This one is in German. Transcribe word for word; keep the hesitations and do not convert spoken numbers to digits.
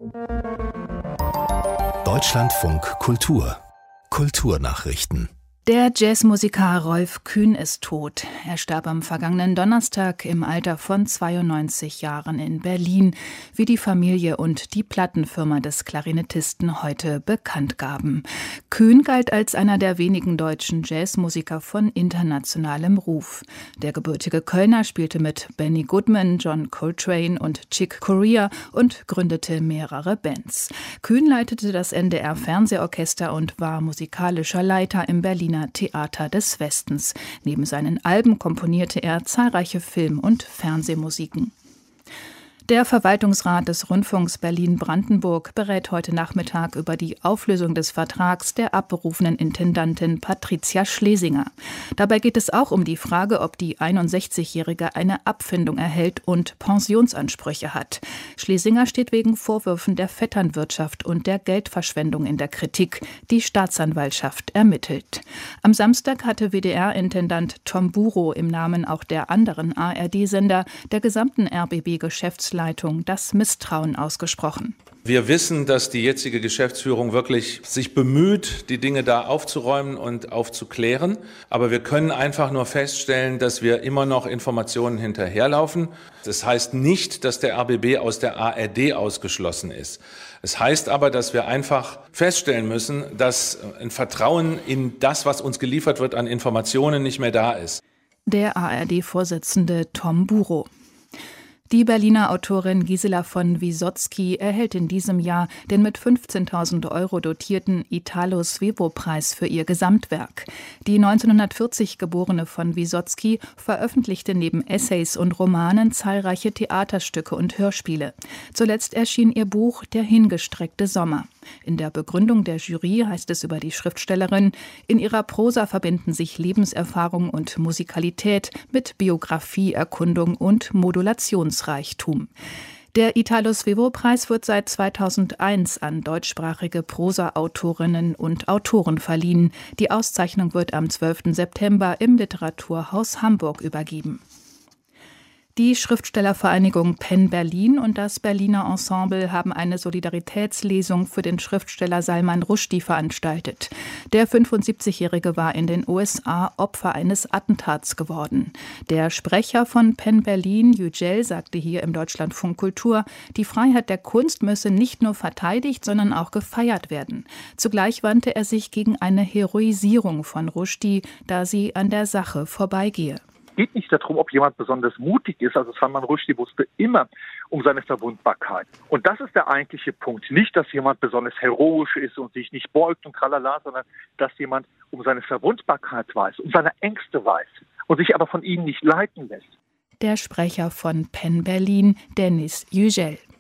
Deutschlandfunk Kultur Kulturnachrichten. Der Jazzmusiker Rolf Kühn ist tot. Er starb am vergangenen Donnerstag im Alter von zweiundneunzig Jahren in Berlin, wie die Familie und die Plattenfirma des Klarinettisten heute bekannt gaben. Kühn galt als einer der wenigen deutschen Jazzmusiker von internationalem Ruf. Der gebürtige Kölner spielte mit Benny Goodman, John Coltrane und Chick Corea und gründete mehrere Bands. Kühn leitete das N D R-Fernsehorchester und war musikalischer Leiter im Berliner Theater des Westens. Neben seinen Alben komponierte er zahlreiche Film- und Fernsehmusiken. Der Verwaltungsrat des Rundfunks Berlin-Brandenburg berät heute Nachmittag über die Auflösung des Vertrags der abberufenen Intendantin Patricia Schlesinger. Dabei geht es auch um die Frage, ob die einundsechzigjährige eine Abfindung erhält und Pensionsansprüche hat. Schlesinger steht wegen Vorwürfen der Vetternwirtschaft und der Geldverschwendung in der Kritik. Die Staatsanwaltschaft ermittelt. Am Samstag hatte W D R-Intendant Tom Burow im Namen auch der anderen A R D-Sender der gesamten R B B-Geschäftsleitung das Misstrauen ausgesprochen. Wir wissen, dass die jetzige Geschäftsführung wirklich sich bemüht, die Dinge da aufzuräumen und aufzuklären. Aber wir können einfach nur feststellen, dass wir immer noch Informationen hinterherlaufen. Das heißt nicht, dass der R B B aus der A R D ausgeschlossen ist. Es heißt aber, dass wir einfach feststellen müssen, dass ein Vertrauen in das, was uns geliefert wird, an Informationen nicht mehr da ist. Der A R D-Vorsitzende Tom Burow. Die Berliner Autorin Gisela von Wysocki erhält in diesem Jahr den mit fünfzehntausend Euro dotierten Italo-Svevo-Preis für ihr Gesamtwerk. Die neunzehnhundertvierzig geborene von Wysocki veröffentlichte neben Essays und Romanen zahlreiche Theaterstücke und Hörspiele. Zuletzt erschien ihr Buch Der hingestreckte Sommer. In der Begründung der Jury heißt es über die Schriftstellerin: In ihrer Prosa verbinden sich Lebenserfahrung und Musikalität mit Biografie, Erkundung und Modulationsreichtum. Der Italo-Svevo-Preis wird seit zweitausendeins an deutschsprachige Prosa-Autorinnen und Autoren verliehen. Die Auszeichnung wird am zwölften September im Literaturhaus Hamburg übergeben. Die Schriftstellervereinigung Penn Berlin und das Berliner Ensemble haben eine Solidaritätslesung für den Schriftsteller Salman Rushdie veranstaltet. Der fünfundsiebzigjährige war in den U S A Opfer eines Attentats geworden. Der Sprecher von Penn Berlin, Yücel, sagte hier im Deutschlandfunk Kultur, die Freiheit der Kunst müsse nicht nur verteidigt, sondern auch gefeiert werden. Zugleich wandte er sich gegen eine Heroisierung von Rushdie, da sie an der Sache vorbeigehe. Es geht nicht darum, ob jemand besonders mutig ist. Also Salman Rushdie wusste immer um seine Verwundbarkeit. Und das ist der eigentliche Punkt. Nicht, dass jemand besonders heroisch ist und sich nicht beugt und tralala, sondern dass jemand um seine Verwundbarkeit weiß, um seine Ängste weiß und sich aber von ihnen nicht leiten lässt. Der Sprecher von Penn Berlin, Dennis Yücel.